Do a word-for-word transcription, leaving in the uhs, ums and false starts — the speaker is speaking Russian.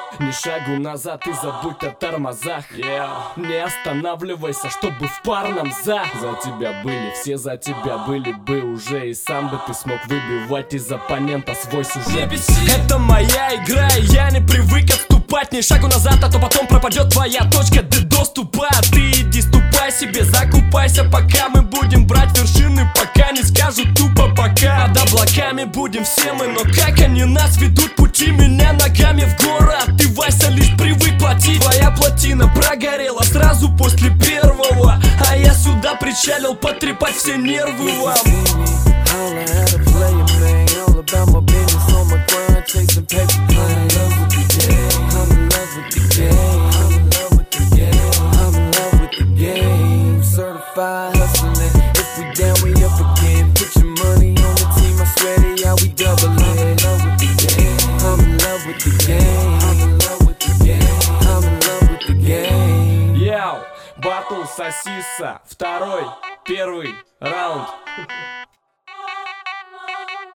Ни шагу назад и забудь о тормозах. yeah. Не останавливайся, чтобы в парном за За тебя были, все за тебя были бы уже. И сам бы ты смог выбивать из оппонента свой сюжет. Это моя игра, и я не привык отступать. Ни шагу назад, а то потом пропадет твоя точка до доступа. Ты иди ступай себе, закупайся, пока мы будем брать вершины, пока не скажут тупо пока. Под облаками будем все мы, но как они нас ведут пути? Меня ногами в горы, а ты, Вася, лишь привык платить. Твоя плотина прогорела сразу после первого, а я сюда причалил потрепать все нервы вам. Батл Сосиса, второй, первый раунд.